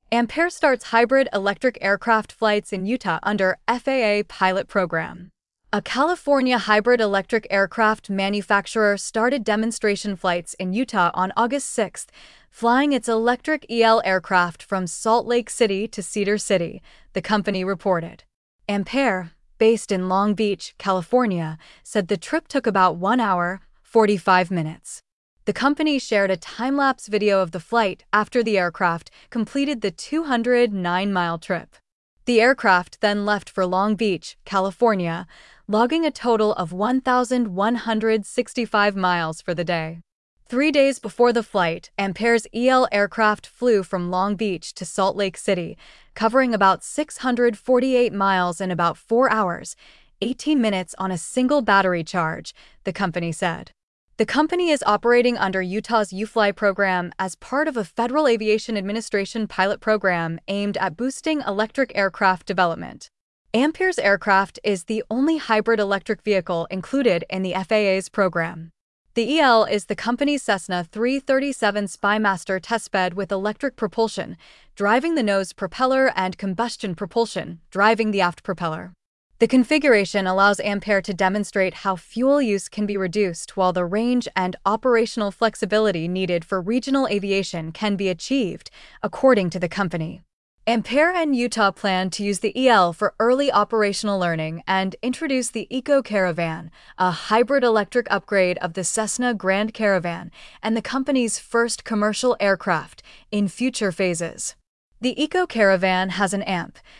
Ampere starts hybrid electric aircraft flights in Utah under FAA pilot program. A California hybrid electric aircraft manufacturer started demonstration flights in Utah on August 6, flying its electric EL aircraft from Salt Lake City to Cedar City, the company reported. Ampere, based in Long Beach, California, said the trip took about 1 hour, 45 minutes. The company shared a time-lapse video of the flight after the aircraft completed the 209-mile trip. The aircraft then left for Long Beach, California, logging a total of 1,165 miles for the day. 3 days before the flight, Ampere's EL aircraft flew from Long Beach to Salt Lake City, covering about 648 miles in about 4 hours, 18 minutes on a single battery charge, the company said. The company is operating under Utah's UFly program as part of a Federal Aviation Administration pilot program aimed at boosting electric aircraft development. Ampere's aircraft is the only hybrid electric vehicle included in the FAA's program. The EL is the company's Cessna 337 Spymaster testbed with electric propulsion, driving the nose propeller, and combustion propulsion, driving the aft propeller. The configuration allows Ampere to demonstrate how fuel use can be reduced while the range and operational flexibility needed for regional aviation can be achieved, according to the company. Ampere and Utah plan to use the EL for early operational learning and introduce the Eco Caravan, a hybrid electric upgrade of the Cessna Grand Caravan and the company's first commercial aircraft, in future phases. The Eco Caravan has an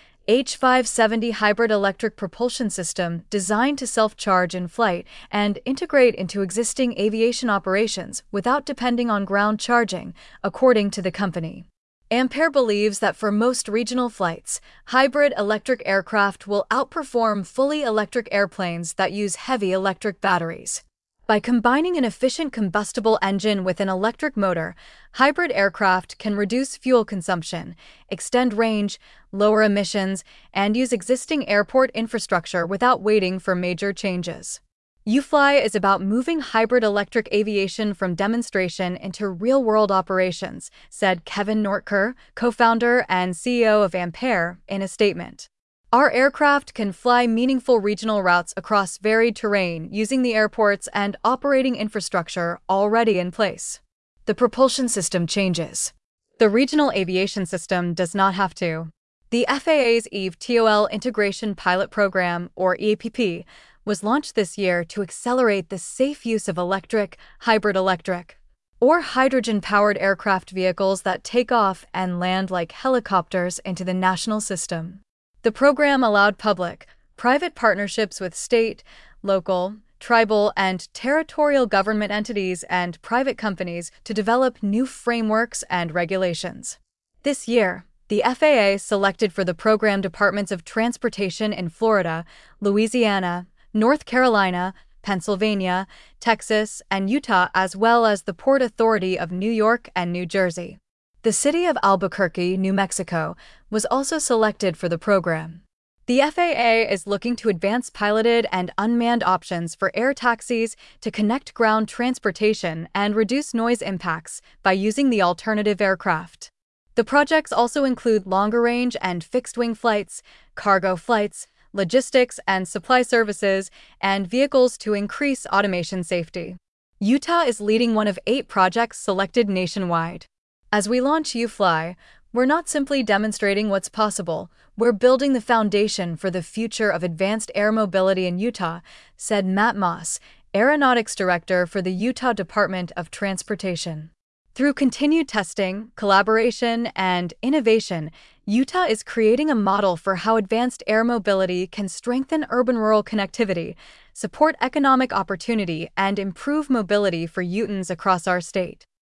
H570 hybrid electric propulsion system designed to self-charge in flight and integrate into existing aviation operations without depending on ground charging, according to the company. Ampere believes that for most regional flights, hybrid electric aircraft will outperform fully electric airplanes that use heavy electric batteries. By combining an efficient combustible engine with an electric motor, hybrid aircraft can reduce fuel consumption, extend range, lower emissions, and use existing airport infrastructure without waiting for major changes. UFly is about moving hybrid electric aviation from demonstration into real-world operations, said Kevin Nortker, co-founder and CEO of Ampere, in a statement. Our aircraft can fly meaningful regional routes across varied terrain using the airports and operating infrastructure already in place. The propulsion system changes. The Regional Aviation System does not have to. The FAA's EVTOL Integration Pilot Program, or EAPP, was launched this year to accelerate the safe use of electric, hybrid electric, or hydrogen-powered aircraft vehicles that take off and land like helicopters into the national system. The program allowed public-private partnerships with state, local, tribal, and territorial government entities and private companies to develop new frameworks and regulations. This year, the FAA selected for the program departments of transportation in Florida, Louisiana, North Carolina, Pennsylvania, Texas, and Utah, as well as the Port Authority of New York and New Jersey. The city of Albuquerque, New Mexico, was also selected for the program. The FAA is looking to advance piloted and unmanned options for air taxis to connect ground transportation and reduce noise impacts by using the alternative aircraft. The projects also include longer-range and fixed-wing flights, cargo flights, logistics and supply services, and vehicles to increase automation safety. Utah is leading one of 8 projects selected nationwide. As we launch UFly, we're not simply demonstrating what's possible, we're building the foundation for the future of advanced air mobility in Utah, said Matt Moss, Aeronautics Director for the Utah Department of Transportation. Through continued testing, collaboration, and innovation, Utah is creating a model for how advanced air mobility can strengthen urban-rural connectivity, support economic opportunity, and improve mobility for Utahns across our state.